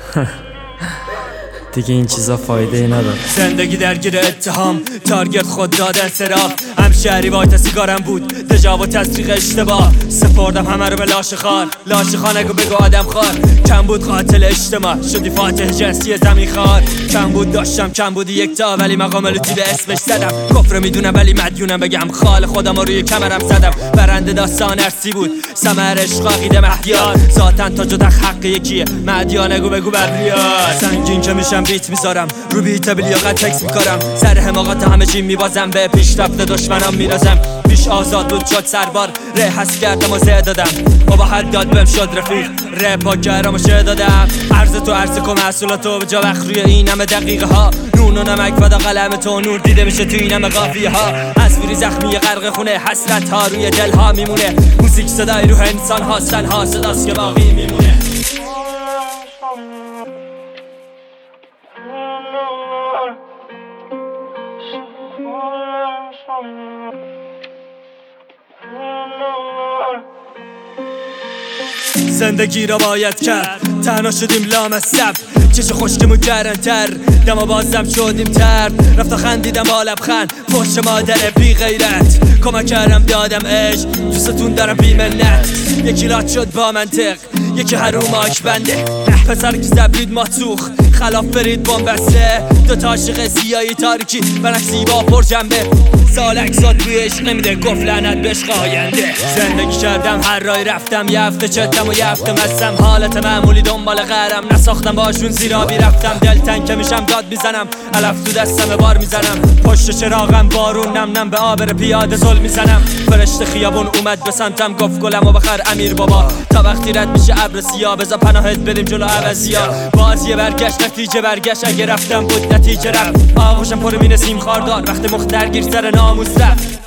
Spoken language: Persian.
دیگه این چیزا فایده ای نداره. زندگی درگیر اتهام، تارگت خود دادن سراغ، همشهری وایت سیگارم بود دژا و تصدیق اشتباه. سپردم همه رو به لاش خار، لاش خار نگو بگو آدم خار. کم بود قاتل اجتماع، شدی فاتح جنسی زمین خار. کم بود داشتم کم بودی یک تا، ولی مقام لطی به اسمش زدم. کفر میدونم ولی مدیونم، بگم خال خودم رو روی کمرم زدم. برنده داستان ارسی بود، ثمر عشق عقیده مهدیار. ذاتن تا جدا حق یکیه، مهدیا نگو بگو ببریار. سنگین که میشم بیت میذارم، رو بیت بلیاقت تکس میکارم. سر حماقت همه چی میبازم، به پیشرفت دشمنم میرازم. پیش آزاد بود شد سربار، ره حس کردم و زه دادم. بابا حد داد بهم شد رفیق، ره پاک کردم و شه دادم. عرض تو عرض کن محصولاتو به جا وقت روی این همه دقیقه ها. نون و نمک فدا قلم تو، نور دیده میشه تو این همه قافیه ها. تصویری زخمی غرق خونه، حسرت ها روی دل ها میمونه. موزیک صدای روح انسان ها، تنها صداست که باقی میمونه. زندگی را باید کرد، تنها شدیم لامصب. چش خشکمون کردن تر، دما بازم شدیم ترد. رفت و خندیدم با لبخند، پشت مادر بی غیرت. کمک کردم دادم عشق، دوستتون دارم بی منت. یکی رات شد با منطق، یکی حروم آش بنده. پسر که زبرید ماتوخ، خلاف برید بومبسته. دوتا عاشق سیایی تاریکی، برعکسی با پر جنبه. سالک زاد روی عشق نمیده، گفت لعنت به عشق آینده. زندگی کردم هر رای رفتم، یه هفته چتم و یه هفته مستم. حالت معمولی دنبال غرم، نساختم باشون زیرابی رفتم. دل تنگ که میشم داد میزنم، علف تو دستم بار میزنم. پشت چراغم بارون نم نم به آبر پیاده زل میزنم. فرشته خیابون اومد به سمتم، گفت گلم و بخر امیر بابا. تا وقتی رد میشه ابر سیاه، بذار پناهت بریم جلو عوضیا. بازی برگشت نتیجه برگشت، اگه رفتم بود نتیجه رفت. آغوشم پر مینه سیم خاردار، وقتی مخ درگیر سر ناموس رفت.